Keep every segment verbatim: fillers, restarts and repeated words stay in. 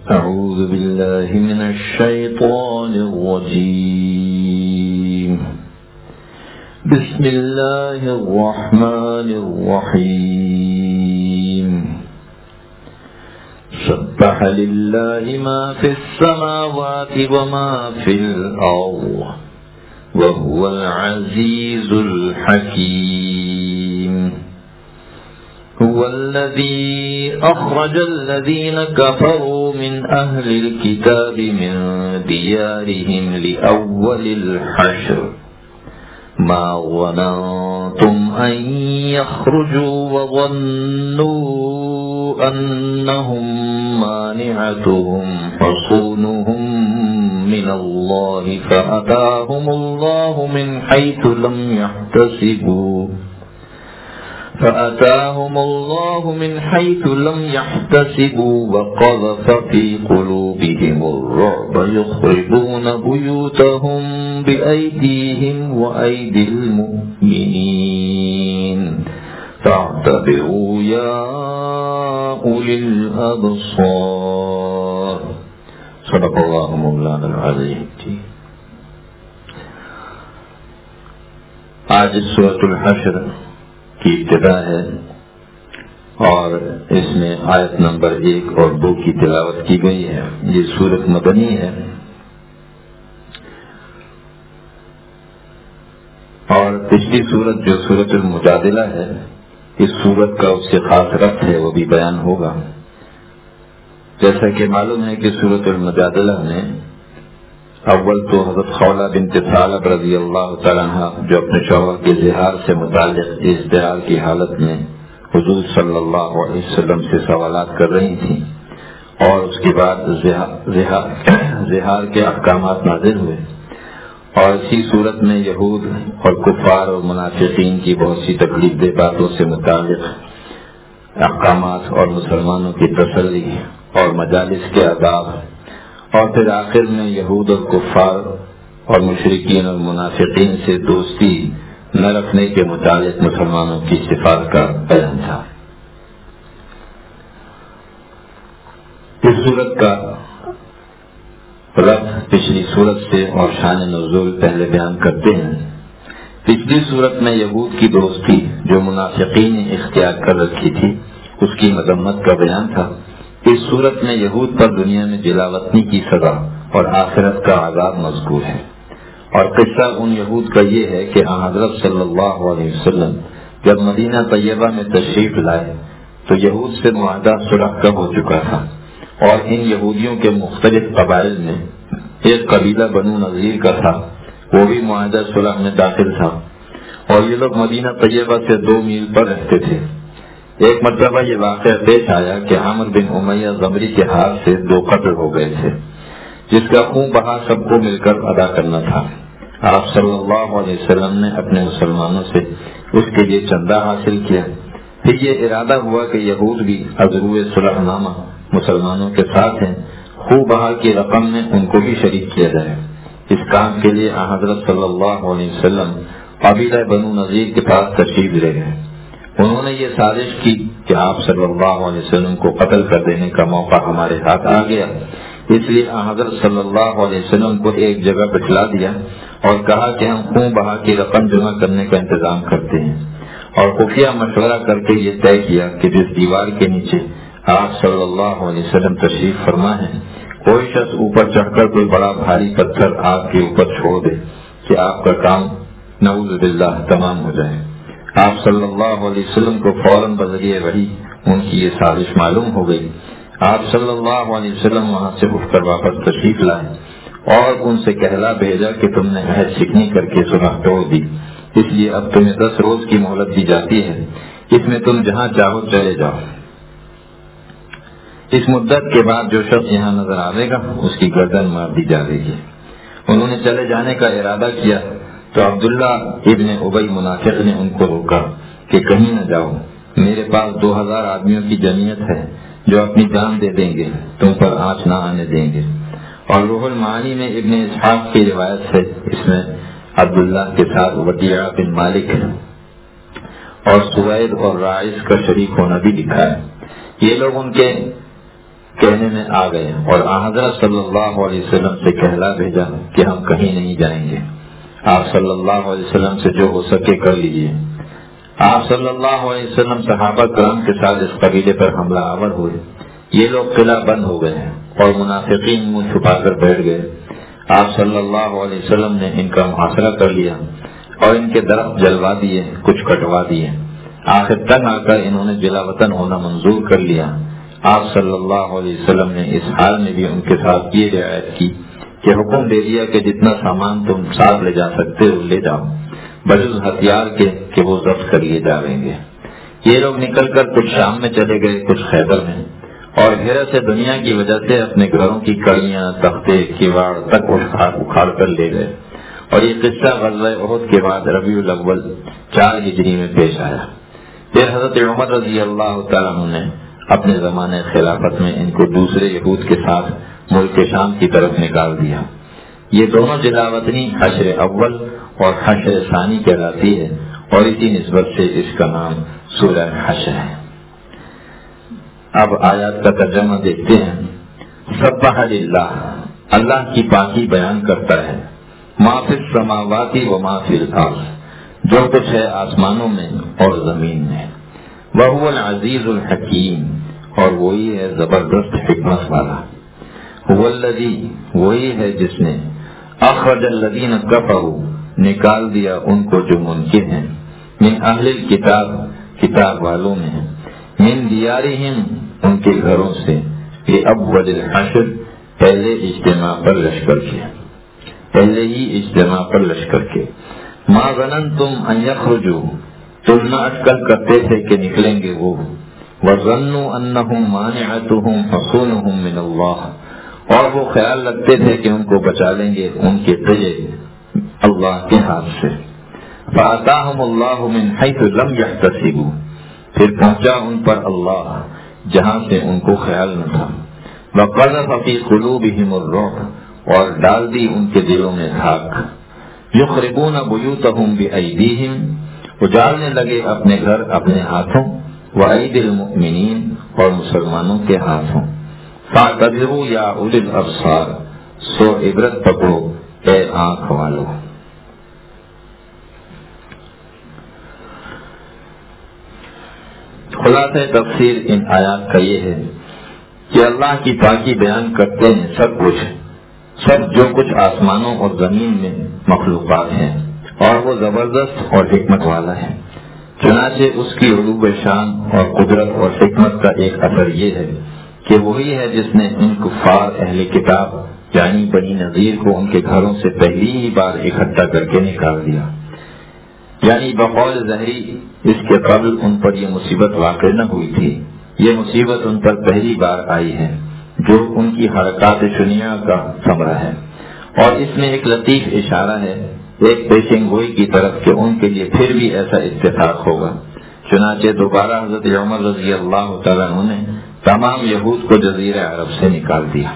أعوذ بالله من الشيطان الرجيم. بسم الله الرحمن الرحيم. سبح لله ما في السماوات وما في الأرض وهو العزيز الحكيم. هو الذي أخرج الذين كفروا من أهل الكتاب من ديارهم لأول الحشر ما ظننتم أن يخرجوا وظنوا أنهم مانعتهم حصونهم من الله فأتاهم الله من حيث لم يحتسبوا فأتاهم الله من حيث لم يحتسبوا وقذف في قلوبهم الرعب يخربون بيوتهم بأيديهم وأيدي المؤمنين فاعتبروا يا أولي الأبصار. صدق الله مولانا العظيم. آج سورۃ الحشر کی ابتدا ہے اور اس میں آیت نمبر ایک اور دو کی تلاوت کی گئی ہے. یہ سورت مدنی ہے اور پچھلی سورت جو سورت المجادلہ ہے اس سورت کا اس سے خاص ربط ہے وہ بھی بیان ہوگا. جیسا کہ معلوم ہے کہ سورت المجادلہ میں اول تو حضرت خولہ بنت ثعلب رضی اللہ تعالیٰ عنہ جو اپنے شوہر کے زہار سے متعلق ازدحام کی حالت میں حضور صلی اللہ علیہ وسلم سے سوالات کر رہی تھیں اور اس کے بعد زہار کے احکامات نازل ہوئے اور اسی صورت میں یہود اور کفار اور منافقین کی بہت سی تکلیف دہ باتوں سے متعلق احکامات اور مسلمانوں کی تسلی اور مجالس کے آداب اور پھر آخر میں یہود اور کفار اور مشرکین اور منافقین سے دوستی نہ رکھنے کے متعلق مسلمانوں کی صفات کا بیان تھا. اس صورت کا ربط پچھلی صورت سے اور شان نزول پہلے بیان کرتے ہیں. پچھلی صورت میں یہود کی دوستی جو منافقین نے اختیار کر رکھی تھی اس کی مذمت کا بیان تھا. اس صورت میں یہود پر دنیا میں جلاوطنی کی سزا اور آخرت کا عذاب مذکور ہے اور قصہ ان یہود کا یہ ہے کہ حضرت صلی اللہ علیہ وسلم جب مدینہ طیبہ میں تشریف لائے تو یہود سے معاہدہ صلح کب ہو چکا تھا اور ان یہودیوں کے مختلف قبائل میں ایک قبیلہ بنو نذیر کا تھا وہ بھی معاہدہ صلح میں داخل تھا اور یہ لوگ مدینہ طیبہ سے دو میل پر رہتے تھے. ایک مرتبہ یہ واقعہ پیش آیا کہ عامر بن امیہ ضمری کے ہاتھ سے دو قتل ہو گئے تھے جس کا خون بہا سب کو مل کر ادا کرنا تھا. آپ صلی اللہ علیہ وسلم نے اپنے مسلمانوں سے اس کے لیے چندہ حاصل کیا. پھر یہ ارادہ ہوا کہ یہود بھی عذرو صلح نامہ مسلمانوں کے ساتھ ہیں خون بہا کی رقم میں ان کو بھی شریک کیا جائے. اس کام کے لیے حضرت صلی اللہ علیہ وسلم قبیلہ بنو نذیر کے پاس تشریف لے گئے. انہوں نے یہ سازش کی کہ آپ صلی اللہ علیہ وسلم کو قتل کر دینے کا موقع ہمارے ہاتھ آ گیا اس لیے حضرت صلی اللہ علیہ وسلم کو ایک جگہ بٹھلا دیا اور کہا کہ ہم خون بہا کی رقم جمع کرنے کا انتظام کرتے ہیں اور خفیہ مشورہ کر کے یہ طے کیا کہ جس دیوار کے نیچے آپ صلی اللہ علیہ وسلم تشریف فرما ہے کوئی شخص اوپر چڑھ کر کوئی بڑا بھاری پتھر آپ کے اوپر چھوڑ دے کہ آپ کا کام نعوذ باللہ تمام ہو جائے. آپ صلی اللہ علیہ وسلم کو فوراً بذریعہ وحی ان کی یہ سازش معلوم ہو گئی. آپ صلی اللہ علیہ وسلم وہاں سے اٹھ کر واپس تشریف لائے اور ان سے کہلا بھیجا کہ تم نے عہد شکنی کر کے صلح توڑ دی اس لیے اب تمہیں دس روز کی مہلت دی جاتی ہے اس میں تم جہاں چاہو چلے جاؤ. اس مدت کے بعد جو شخص یہاں نظر آئے گا اس کی گردن مار دی جائے گی. انہوں نے چلے جانے کا ارادہ کیا تو عبداللہ ابن ابی منافق نے ان کو روکا کہ کہیں نہ جاؤ میرے پاس دو ہزار آدمیوں کی جمعیت ہے جو اپنی جان دے دیں گے تم پر آنچ نہ آنے دیں گے. اور روح المعانی میں ابن اسحاق کی روایت سے اس میں عبداللہ کے ساتھ وقیع بن مالک اور سوید اور رائس کا شریک ہونا بھی لکھا ہے. یہ لوگ ان کے کہنے میں آ گئے اور حضرت صلی اللہ علیہ وسلم سے کہلا بھیجا کہ ہم کہیں نہیں جائیں گے، آپ صلی اللہ علیہ وسلم سے جو ہو سکے کر لیجیے۔ آپ صلی اللہ علیہ وسلم صحابہ کرام کے ساتھ اس قبیلے پر حملہ آور ہوئے۔ یہ لوگ قلعہ بند ہو گئے ہیں اور منافقین منہ چھپا کر بیٹھ گئے۔ آپ صلی اللہ علیہ وسلم نے ان کا محاصرہ کر لیا اور ان کے درخت جلوا دیے، کچھ کٹوا دیے۔ آخر تک آ کر انہوں نے جلا وطن ہونا منظور کر لیا۔ آپ صلی اللہ علیہ وسلم نے اس حال میں بھی ان کے ساتھ یہ رعایت کی کہ حکم دے دیا کہ جتنا سامان تم ساتھ لے جا سکتے ہو لے جاؤ، بجز ہتھیار کے کہ وہ ضبط کر لیے جائیں گے۔ یہ لوگ نکل کر کچھ شام میں چلے گئے، کچھ خیبر میں، اور حیرت سے دنیا کی وجہ سے اپنے گھروں کی کڑیاں، تختے، کیواڑ تک اکھاڑ کر لے گئے۔ اور یہ قصہ غزوہ احد کے بعد ربیع الاول چار ہجری میں پیش آیا۔ پھر حضرت عمر رضی اللہ تعالیٰ عنہ نے اپنے زمانے خلافت میں ان کو دوسرے یہود کے ساتھ ملک شام کی طرف نکال دیا۔ یہ دونوں جلاوطنی حشر اول اور حشر ثانی کہلاتی ہے اور اسی نسبت سے اس کا نام سورہ حشر ہے۔ اب آیات کا ترجمہ دیکھتے ہیں۔ سبح للہ، اللہ کی پاکی بیان کرتا ہے، ما فی السماوات و ما فی الارض، جو کچھ ہے آسمانوں میں اور زمین میں۔ وہو العزیز الحکیم، اور وہی ہے زبردست حکمت والا۔ هو الذی، وہی ہے جس نے اخرج الذین کفروا، نکال دیا ان کو جو منکر ہیں، من اہل الکتاب، کتاب والوں میں، من دیارہم، ان کے گھروں سے، لأول الحشر، پہلے اجتماع پر لشکر کے، پہلے ہی اجتماع پر لشکر کے۔ ما ظننتم ان یخرجوا، تم نہ اٹکل کرتے تھے کہ نکلیں گے وہ، وظنوا انہم مانعتہم حصونہم من اللہ، اور وہ خیال رکھتے تھے کہ ان کو بچا لیں گے ان کے قلعے اللہ کے ہاتھ سے۔ فآتاہم اللہ من حیث لم یحتسبوا، پھر پہنچا ان پر اللہ جہاں سے ان کو خیال نہ تھا۔ وقذف فی قلوبہم الرعب، اور ڈال دی ان کے دلوں میں دھاک۔ یخربون بیوتہم بایدیہم، اجالنے لگے اپنے گھر اپنے ہاتھوں، وعید المؤمنین، اور مسلمانوں کے ہاتھوں۔ فاعتبروا یا اولی الابصار، سو عبرت پکڑو اے آنکھ والو۔ خلاصہ تفسیر ان آیات کا یہ ہے کہ اللہ کی پاکی بیان کرتے ہیں سب کچھ، سب جو کچھ آسمانوں اور زمین میں مخلوقات ہیں، اور وہ زبردست اور حکمت والا ہے۔ چنانچہ اس کی علو شان اور قدرت اور حکمت کا ایک اثر یہ ہے کہ وہی ہے جس نے ان کفار اہل کتاب یعنی بنی نذیر کو ان کے گھروں سے پہلی ہی بار اکٹھا کر کے نکال دیا۔ یعنی بقول ظہری اس کے قبل ان پر یہ مصیبت واقع نہ ہوئی تھی، یہ مصیبت ان پر پہلی بار آئی ہے، جو ان کی حرکات شنیعہ کا ثمرہ ہے۔ اور اس میں ایک لطیف اشارہ ہے ایک پیشن گوئی کی طرف کہ ان کے لیے پھر بھی ایسا اتفاق ہوگا۔ چنانچہ دوبارہ حضرت عمر رضی اللہ تعالیٰ عنہ نے تمام یہود کو جزیرہ عرب سے نکال دیا۔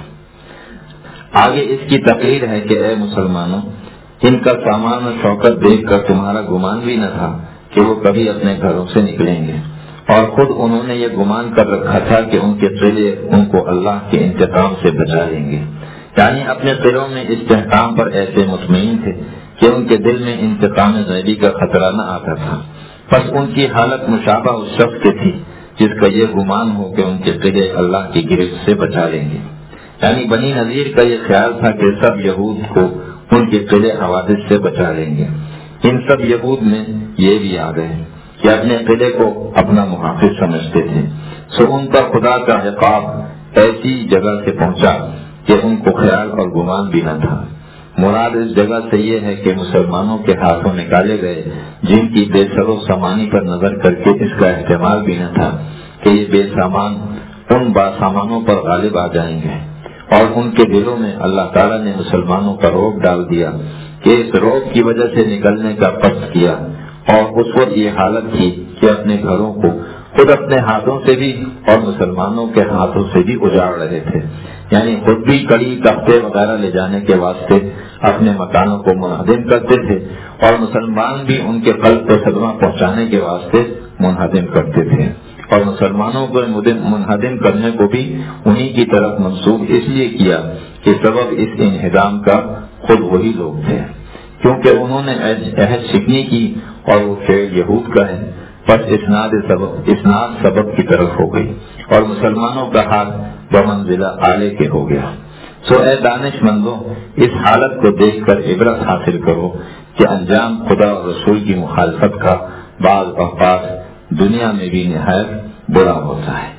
آگے اس کی تقریر ہے کہ اے مسلمانوں، ان کا سامان و شوکت دیکھ کر تمہارا گمان بھی نہ تھا کہ وہ کبھی اپنے گھروں سے نکلیں گے، اور خود انہوں نے یہ گمان کر رکھا تھا کہ ان کے قلعے ان کو اللہ کے انتقام سے بچا لیں گے۔ یعنی اپنے قلعوں میں استحکام پر ایسے مطمئن تھے کہ ان کے دل میں انتقام غیبی کا خطرہ نہ آتا تھا۔ بس ان کی حالت مشابہ اس شخص کی تھی جس کا یہ گمان ہو کہ ان کے قلعے اللہ کی گرفت سے بچا لیں گے۔ یعنی بنی نذیر کا یہ خیال تھا کہ سب یہود کو ان کے قلعے حوادث سے بچا لیں گے۔ ان سب یہود میں یہ بھی آ گئے کہ اپنے قلعے کو اپنا محافظ سمجھتے تھے، سو ان پر خدا کا عقاب ایسی جگہ سے پہنچا کہ ان کو خیال اور گمان بھی نہ تھا۔ مراد اس جگہ سے یہ ہے کہ مسلمانوں کے ہاتھوں نکالے گئے جن کی بے سر و سامانی پر نظر کر کے اس کا احتمال بھی نہ تھا کہ یہ بے سامان ان باسامانوں پر غالب آ جائیں گے، اور ان کے دلوں میں اللہ تعالیٰ نے مسلمانوں کا رعب ڈال دیا کہ اس رعب کی وجہ سے نکلنے کا قصد کیا، اور اس وقت یہ حالت تھی کہ اپنے گھروں کو خود اپنے ہاتھوں سے بھی اور مسلمانوں کے ہاتھوں سے بھی اجاڑ رہے تھے۔ یعنی خود بھی کڑی تختے وغیرہ لے جانے کے واسطے اپنے مکانوں کو منہدم کرتے تھے، اور مسلمان بھی ان کے قلب کو صدمہ پہنچانے کے واسطے منہدم کرتے تھے۔ اور مسلمانوں کو منہدم کرنے کو بھی انہی کی طرف منسوب اس لیے کیا کہ سبب اس انہدام کا خود وہی لوگ تھے، کیونکہ انہوں نے عہد شکنی کی اور وہ فعل یہود کا ہے، پس اسناد سبب اسناد سبب کی طرف ہو گئی اور مسلمانوں کا حال بمنزلہ آلے کے ہو گیا۔ سو اے دانش مندوں، اس حالت کو دیکھ کر عبرت حاصل کرو کہ انجام خدا اور رسول کی مخالفت کا بعض اوقات دنیا میں بھی نہایت برا ہوتا ہے۔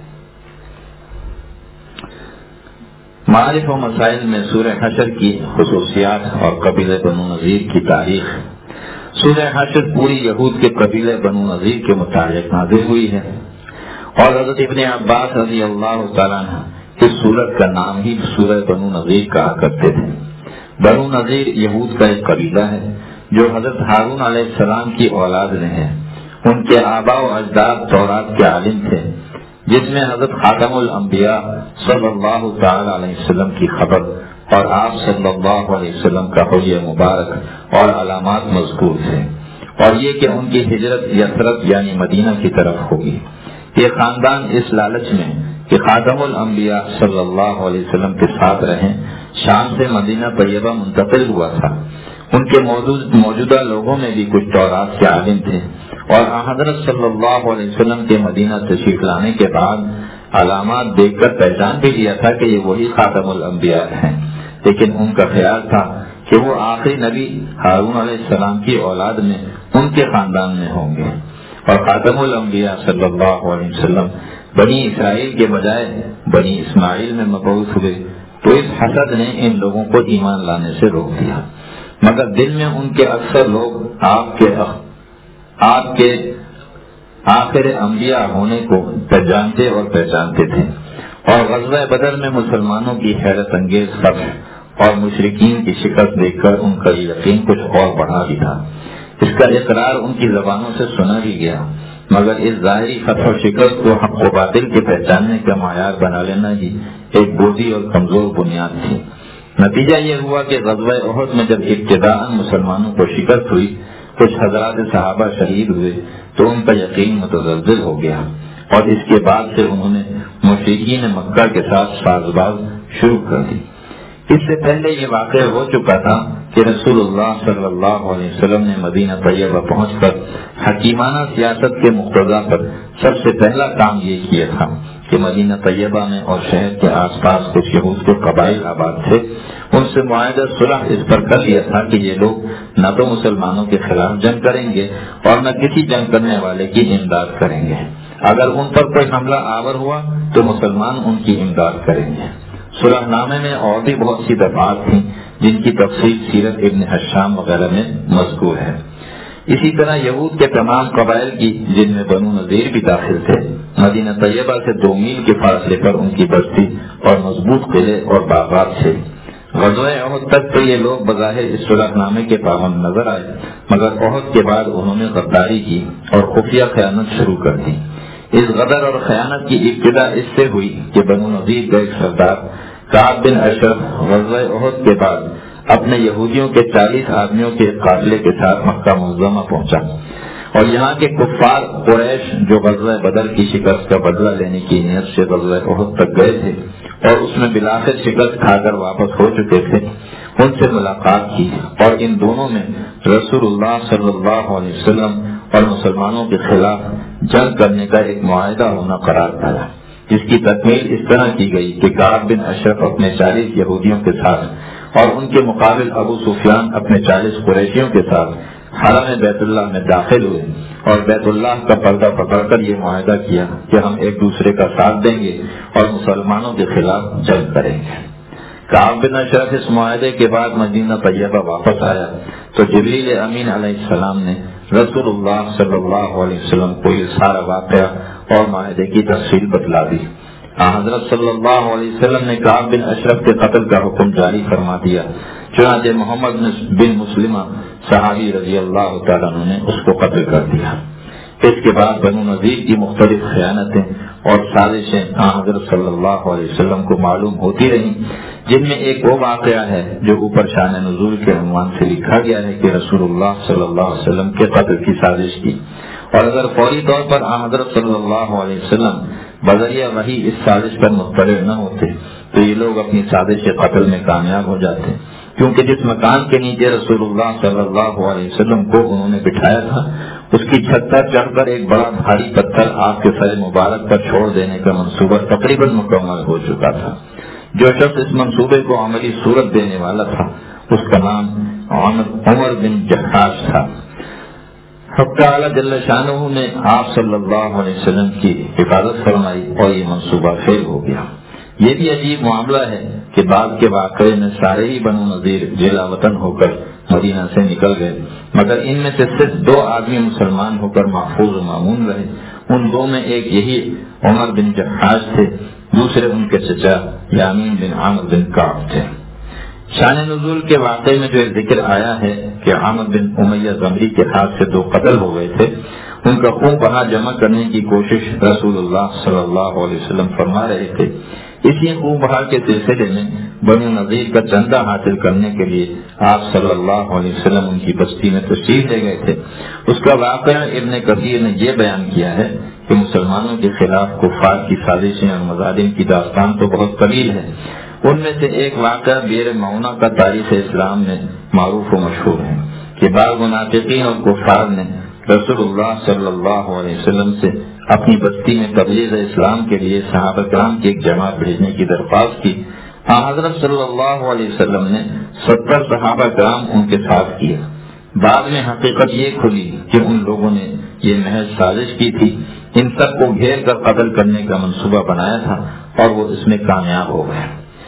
معارف و مسائل میں سورہ حشر کی خصوصیات اور قبیلہ بنو نذیر کی تاریخ۔ سورہ حشر پوری یہود کے قبیلہ بنو نذیر کے متعلق نازل ہوئی ہے، اور حضرت ابن عباس رضی اللہ تعالیٰ عنہ اس سورت کا نام ہی سورہ بنو نذیر کہا کرتے تھے۔ بنو نذیر یہود کا ایک قبیلہ ہے جو حضرت ہارون علیہ السلام کی اولاد میں ہے۔ ان کے آباء و اجداد تورات کے عالم تھے، جس میں حضرت خاتم الانبیاء صلی اللہ تعالی علیہ وسلم کی خبر اور آپ صلی اللہ علیہ وسلم کا حلیہ مبارک اور علامات مذکور تھے، اور یہ کہ ان کی ہجرت یثرب یعنی مدینہ کی طرف ہوگی۔ یہ خاندان اس لالچ میں کہ خاتم الانبیاء صلی اللہ علیہ وسلم کے ساتھ رہیں شام سے مدینہ طیبہ منتقل ہوا تھا۔ ان کے موجودہ لوگوں میں بھی کچھ تورات کے عالم تھے، اور حضرت صلی اللہ علیہ وسلم کے مدینہ تشریف لانے کے بعد علامات دیکھ کر پہچان بھی لیا تھا کہ یہ وہی خاتم الانبیاء ہیں، لیکن ان کا خیال تھا کہ وہ آخری نبی ہارون علیہ السلام کی اولاد میں ان کے خاندان میں ہوں گے، اور خاتم الانبیاء صلی اللہ علیہ وسلم بنی اسرائیل کے بجائے بنی اسماعیل میں مبعوث ہوئے، تو اس حسد نے ان لوگوں کو ایمان لانے سے روک دیا، مگر دل میں ان کے اکثر لوگ آپ کے آپ کے آخر انبیاء ہونے کو پہچانتے اور پہچانتے تھے، اور غزوہ بدر میں مسلمانوں کی حیرت انگیز فتح اور مشرکین کی شکست دیکھ کر ان کا یقین کچھ اور بڑھا بھی تھا۔ اس کا اقرار ان کی زبانوں سے سنا بھی گیا، مگر اس ظاہری فتح و شکست کو حق و باطل کے پہچاننے کا معیار بنا لینا ہی ایک بوڑھی اور کمزور بنیاد تھی۔ نتیجہ یہ ہوا کہ غزوہ احد میں جب ابتداء مسلمانوں کو شکست ہوئی، کچھ حضرات صحابہ شہید ہوئے، تو ان کا یقین متزلزل ہو گیا، اور اس کے بعد سے انہوں نے مشرکین مکہ کے ساتھ ساز باز شروع کر دی۔ اس سے پہلے یہ واقع ہو چکا تھا کہ رسول اللہ صلی اللہ علیہ وسلم نے مدینہ طیبہ پہنچ کر حکیمانہ سیاست کے مقتضا پر سب سے پہلا کام یہ کیا تھا کہ مدینہ طیبہ میں اور شہر کے آس پاس کچھ یہود کے قبائل آباد تھے، ان سے معاہدہ صلح اس پر کر لیا تھا کہ یہ لوگ نہ تو مسلمانوں کے خلاف جنگ کریں گے اور نہ کسی جنگ کرنے والے کی امداد کریں گے، اگر ان پر کوئی حملہ آور ہوا تو مسلمان ان کی امداد کریں گے۔ صلح نامے میں اور بھی بہت سی دفعات تھیں جن کی تفصیل سیرت ابن حشام وغیرہ میں مذکور ہے۔ اسی طرح یہود کے تمام قبائل کی، جن میں بنو نذیر بھی داخل تھے، مدینہ طیبہ سے دو میل کے فاصلے پر ان کی بستی اور مضبوط قلعے اور باغات تھے۔ غزوہ احد تک تو یہ لوگ بظاہر اس صلح نامے کے پابند نظر آئے، مگر احد کے بعد انہوں نے غداری کی اور خفیہ خیانت شروع کر دی۔ اس غدر اور خیانت کی ابتدا اس سے ہوئی کہ بنو نذیر کا ایک سردار کعب بن اشرف غزوہ احد کے بعد اپنے یہودیوں کے چالیس آدمیوں کے قافلے کے ساتھ مکہ معظمہ پہنچا، اور یہاں کے کفار قریش جو غزوہ بدر کی شکست کا بدلہ لینے کی نیت سے غزوہ احد تک گئے تھے اور اس میں بلاخر شکست کھا کر واپس ہو چکے تھے، ان سے ملاقات کی، اور ان دونوں میں رسول اللہ صلی اللہ علیہ وسلم اور مسلمانوں کے خلاف جنگ کرنے کا ایک معاہدہ ہونا قرار پایا، جس کی تکمیل اس طرح کی گئی کہ کعب بن اشرف اپنے چالیس یہودیوں کے ساتھ اور ان کے مقابل ابو سفیان اپنے چالیس قریشیوں کے ساتھ حرم بیت اللہ میں داخل ہوئے، اور بیت اللہ کا پردہ پکڑ کر یہ معاہدہ کیا کہ ہم ایک دوسرے کا ساتھ دیں گے اور مسلمانوں کے خلاف جنگ کریں گے۔ کعب بن اشرف اس معاہدے کے بعد مدینہ طیبہ واپس آیا تو جبریل امین علیہ السلام نے رسول اللہ صلی اللہ علیہ وسلم کو یہ سارا واقعہ اور معاہدے کی تفصیل بتلا دی۔ حضرت صلی اللہ علیہ وسلم نے کعب بن اشرف کے قتل کا حکم جاری فرما دیا، چنانچہ محمد بن مسلمہ صحابی رضی اللہ تعالیٰ عنہ نے اس کو قتل کر دیا۔ اس کے بعد بنو نذیر کی مختلف خیانتیں اور سازشیں حضرت صلی اللہ علیہ وسلم کو معلوم ہوتی رہیں، جن میں ایک وہ واقعہ ہے جو اوپر شان نزول کے عنوان سے لکھا گیا ہے کہ رسول اللہ صلی اللہ علیہ وسلم کے قتل کی سازش کی، اور اگر فوری طور پر آن حضرت صلی اللہ علیہ وسلم بذریعہ وحی اس سازش پر مطلع نہ ہوتے تو یہ لوگ اپنی سازش کے قتل میں کامیاب ہو جاتے، کیونکہ جس مکان کے نیچے رسول اللہ صلی اللہ علیہ وسلم کو انہوں نے بٹھایا تھا اس کی چھت پر چڑھ کر ایک بڑا بھاری پتھر آپ کے سر مبارک پر چھوڑ دینے کا منصوبہ تقریباً مکمل ہو چکا تھا۔ جو شخص اس منصوبے کو عملی صورت دینے والا تھا اس کا نام عمر بن جحاش تھا۔ حق تعالی جل شانہ نے آپ صلی اللہ علیہ وسلم کی حفاظت فرمائی اور یہ منصوبہ فیل ہو گیا۔ یہ بھی عجیب معاملہ ہے کہ بعد کے واقعے میں سارے ہی بنو نذیر جلا وطن ہو کر مدینہ سے نکل گئے، مگر ان میں سے صرف دو آدمی مسلمان ہو کر محفوظ و مامون رہے۔ ان دو میں ایک یہی عمر بن جحاش تھے، دوسرے ان کے چچا یامین بن عامر بن کعب تھے۔ شان نزول کے واقعے میں جو ذکر آیا ہے کہ عامر بن امیہ ضمری کے ہاتھ سے دو قتل ہو گئے تھے، ان کا خون بہا جمع کرنے کی کوشش رسول اللہ صلی اللہ علیہ وسلم فرما رہے تھے۔ اسی خون بہا کے سلسلے میں بنو نذیر کا چندہ حاصل کرنے کے لیے آپ صلی اللہ علیہ وسلم ان کی بستی میں تشریف لے گئے تھے۔ اس کا واقعہ ابن کثیر نے یہ بیان کیا ہے کہ مسلمانوں کے خلاف کفار کی سازشیں اور مظالم کی داستان تو بہت طویل ہے۔ ان میں سے ایک واقعہ بیر معونہ کا تاریخ اسلام میں معروف و مشہور ہے کہ بعض منافقین اور کفار نے رسول اللہ صلی اللہ علیہ وسلم سے اپنی بستی میں تبلیغ اسلام کے لیے صحابہ کرام کی ایک جماعت بھیجنے کی درخواست کی۔ حضرت صلی اللہ علیہ وسلم نے ستر صحابہ کرام ان کے ساتھ کیا۔ بعد میں حقیقت یہ کھلی کہ ان لوگوں نے یہ محض سازش کی تھی، ان سب کو گھیر کر قتل کرنے کا منصوبہ بنایا تھا اور وہ اس میں کامیاب ہو گئے۔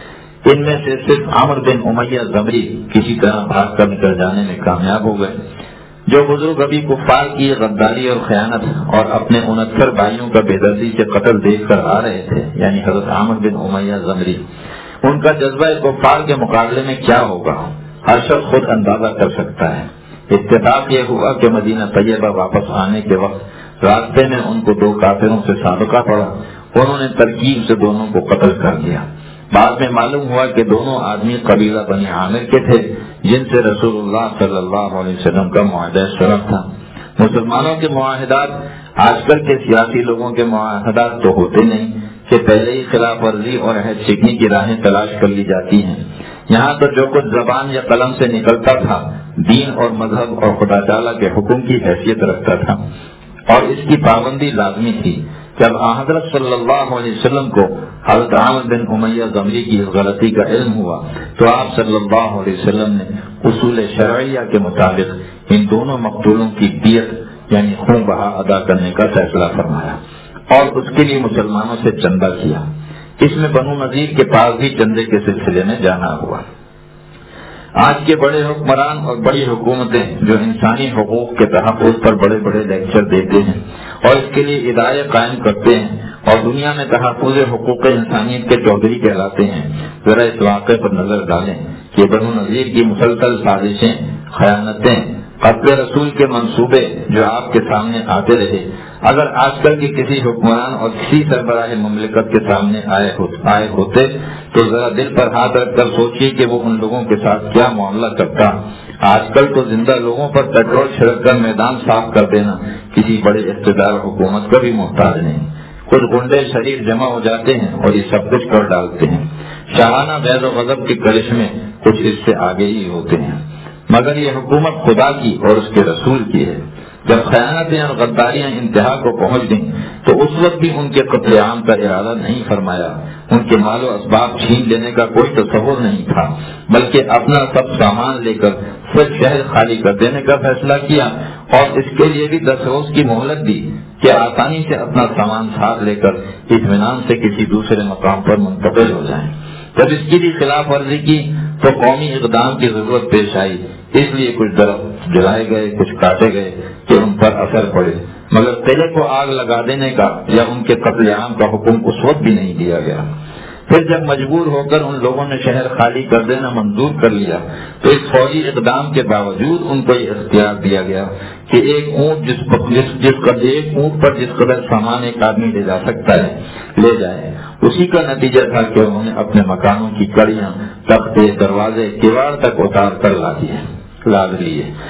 ان میں سے صرف عامر بن امیہ ضمری کسی طرح بھاگ کر نکل جانے میں کامیاب ہو گئے۔ جو بزرگ ابھی کفار کی غداری اور خیانت اور اپنے انہتر بھائیوں کا بے دردی سے قتل دیکھ کر آ رہے تھے، یعنی حضرت عامر بن امیہ ضمری، ان کا جذبہ کفار کے مقابلے میں کیا ہوگا ہر شخص خود اندازہ کر سکتا ہے۔ اتفاق یہ ہوا کہ مدینہ طیبہ واپس آنے کے وقت راستے میں ان کو دو کافروں سے سابقہ پڑا، انہوں نے ترکیب سے دونوں کو قتل کر دیا۔ بعد میں معلوم ہوا کہ دونوں آدمی قبیلہ بنی عامر کے تھے جن سے رسول اللہ صلی اللہ علیہ وسلم کا معاہدہ شرف تھا۔ مسلمانوں کے معاہدات آج کل کے سیاسی لوگوں کے معاہدات تو ہوتے نہیں کہ پہلے ہی خلاف ورزی اور عہد شکنی کی راہیں تلاش کر لی جاتی ہیں۔ یہاں تو جو کچھ زبان یا قلم سے نکلتا تھا دین اور مذہب اور خدا تعالیٰ کے حکم کی حیثیت رکھتا تھا اور اس کی پابندی لازمی تھی۔ جب حضرت صلی اللہ علیہ وسلم کو حضرت عامر بن امیہ ضمری کی غلطی کا علم ہوا تو آپ صلی اللہ علیہ وسلم نے اصول شرعیہ کے مطابق ان دونوں مقتولوں کی دیت یعنی خون بہا ادا کرنے کا فیصلہ فرمایا اور اس کے لیے مسلمانوں سے چندہ کیا۔ اس میں بنو نذیر کے پاس بھی چندے کے سلسلے میں جانا ہوا۔ آج کے بڑے حکمران اور بڑی حکومتیں جو انسانی حقوق کے تحفظ پر بڑے بڑے لیکچر دیتے ہیں اور اس کے لیے ادارے قائم کرتے ہیں اور دنیا میں تحفظ حقوق انسانیت کے چودھری کہلاتے ہیں، ذرا اس واقعے پر نظر ڈالیں کہ بنو نذیر کی مسلسل سازشیں، خیانتیں، قتل رسول کے منصوبے جو آپ کے سامنے آتے رہے، اگر آج کل کے کسی حکمران اور کسی سربراہ مملکت کے سامنے آئے آئے ہوتے تو ذرا دل پر ہاتھ رکھ کر سوچیے کہ وہ ان لوگوں کے ساتھ کیا معاملہ کرتا۔ آج کل تو زندہ لوگوں پر پیٹرول چھڑک کر میدان صاف کر دینا کسی بڑے اقتدار حکومت کا بھی محتاج نہیں۔ کچھ گنڈے شریر جمع ہو جاتے ہیں اور یہ سب کچھ کر ڈالتے ہیں۔ شاہانہ غیر و غضب کے کرشمے کچھ اس سے آگے ہی ہوتے ہیں، مگر یہ حکومت خدا کی اور اس کے رسول کی ہے۔ جب خیانتیں اور غداریاں انتہا کو پہنچ گئیں تو اس وقت بھی ان کے قتل عام کا ارادہ نہیں فرمایا، ان کے مال و اسباب چھین لینے کا کوئی تصور نہیں تھا، بلکہ اپنا سب سامان لے کر خود شہر خالی کر دینے کا فیصلہ کیا اور اس کے لیے بھی دس روز کی مہلت دی کہ آسانی سے اپنا سامان ساتھ لے کر اطمینان سے کسی دوسرے مقام پر منتقل ہو جائیں۔ جب اس کی بھی خلاف ورزی کی تو قومی اقدام کی ضرورت پیش آئی، اس لیے کچھ درخت جلائے گئے، کچھ کاٹے گئے کہ ان پر اثر پڑے، مگر قلعے کو آگ لگا دینے کا یا ان کے قتل عام کا حکم اس وقت بھی نہیں دیا گیا۔ پھر جب مجبور ہو کر ان لوگوں نے شہر خالی کر دینا منظور کر لیا تو اس فوجی اقدام کے باوجود ان کو یہ اختیار دیا گیا کہ ایک اونٹ جس پر جس جس قدر ایک اونٹ پر جس قدر سامان ایک آدمی لے جا سکتا ہے لے جائے۔ اسی کا نتیجہ تھا کہ انہوں نے اپنے مکانوں کی کڑیاں، تختے، دروازے، کیواڑ تک اتار کر لا دیے لاد لیے۔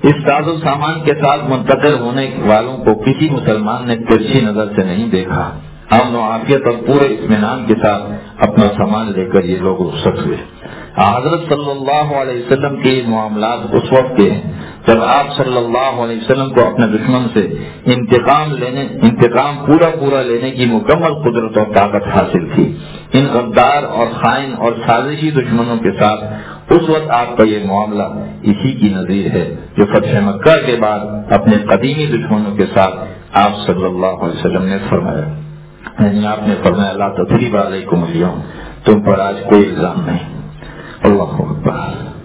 اس ساز و سامان کے ساتھ منتقل ہونے والوں کو کسی مسلمان نے ترچھی نظر سے نہیں دیکھا. امن و عافیت اور پورے اطمینان کے ساتھ اپنا سامان لے کر یہ لوگ رخصت ہوئے. حضرت صلی اللہ علیہ وسلم کے معاملات اس وقت کے ہیں جب آپ صلی اللہ علیہ وسلم کو اپنے دشمن سے انتقام لینے انتقام پورا پورا لینے کی مکمل قدرت اور طاقت حاصل تھی. ان غدار اور خائن اور سازشی دشمنوں کے ساتھ اس وقت آپ کا یہ معاملہ اسی کی نظیر ہے جو فتح مکہ کے بعد اپنے قدیمی دشمنوں کے ساتھ آپ صلی اللہ علیہ وسلم نے فرمایا. یعنی آپ نے فرمایا لا تثریب علیکم اليوم، تم پر آج کوئی الزام نہیں. اللہ اکبر.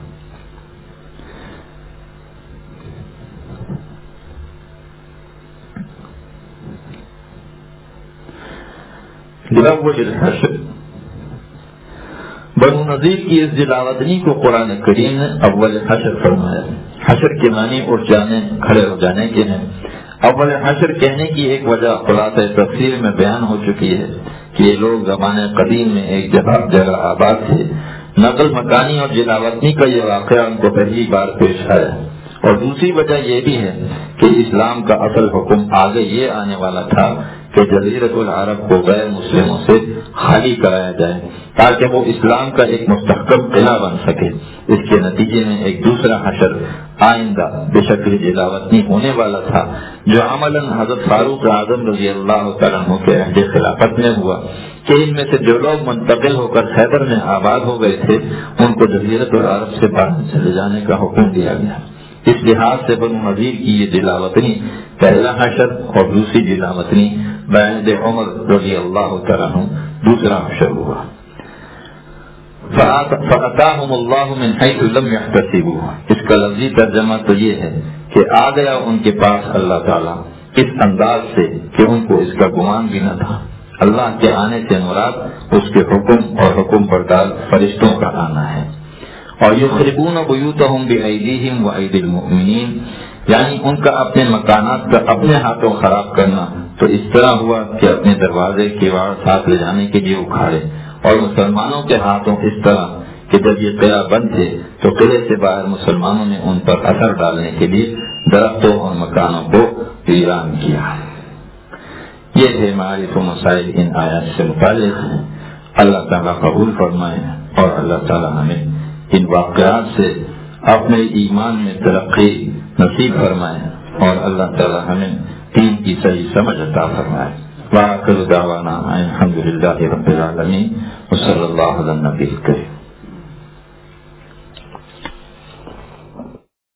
بنو نذیر کی اس جلاوطنی کو قرآن کریم نے اول حشر فرمایا. حشر کے معنی اٹھ جانے، کھڑے ہو جانے کے ہیں. اول حشر کہنے کی ایک وجہ خلاصہ تفسیر میں بیان ہو چکی ہے کہ یہ لوگ زمانے قدیم میں ایک جگہ جگہ آباد تھے. نقل مکانی اور جلاوطنی کا یہ واقعہ ان کو پہلی بار پیش آیا. اور دوسری وجہ یہ بھی ہے کہ اسلام کا اصل حکم آگے یہ آنے والا تھا کہ جزیرت العرب کو غیر مسلموں سے خالی کرایا جائے تاکہ وہ اسلام کا ایک مستحکم قلعہ بن سکے. اس کے نتیجے میں ایک دوسرا حشر آئندہ بے شکل جلاوطنی ہونے والا تھا جو عملاً حضرت فاروق اعظم رضی اللہ تعالیٰ عنہ کے عہد خلافت میں ہوا کہ ان میں سے جو لوگ منتقل ہو کر خیبر میں آباد ہو گئے تھے ان کو جزیرت العرب سے باہر چلے جانے کا حکم دیا گیا. اس لحاظ سے بنو نذیر کی یہ جلاوطنی پہلا حشر اور دوسری جلاوطنی بعد عمر رضی اللہ تعالیٰ عنہ دوسرا حشر ہوا. فَأَتَاهُمُ اللَّهُ مِنْ حَيْثُ لَمْ يَحْتَسِبُوا. اس کا لفظی ترجمہ تو یہ ہے کہ آ گیا ان کے پاس اللہ تعالیٰ اس انداز سے کہ ان کو اس کا گمان بھی نہ تھا. اللہ کے آنے سے مراد اس کے حکم اور حکم بردار فرشتوں کا آنا ہے. اور یخربون بیوتہم بأیدیہم وأیدی المؤمنین، یعنی ان کا اپنے مکانات کا اپنے ہاتھوں خراب کرنا تو اس طرح ہوا کہ اپنے دروازے کیواڑ ساتھ لے جانے کے لیے اکھاڑے، اور مسلمانوں کے ہاتھوں اس طرح کہ جب یہ قلعہ بند تھے تو قلعے سے باہر مسلمانوں نے ان پر اثر ڈالنے کے لیے درختوں اور مکانوں کو ویران کیا. یہ تھے معارف و مسائل ان آیات سے متعلق. اللہ تعالیٰ قبول فرمائے اور اللہ تعالیٰ ہمیں ان واقعات سے اپنے ایمان میں ترقی نصیب فرمائے اور اللہ تعالیٰ ہمیں دین کی صحیح سمجھ عطا فرمائے. وآخر دعوانا الحمد للہ رب العالمین وصلی اللہ علی النبی الکریم.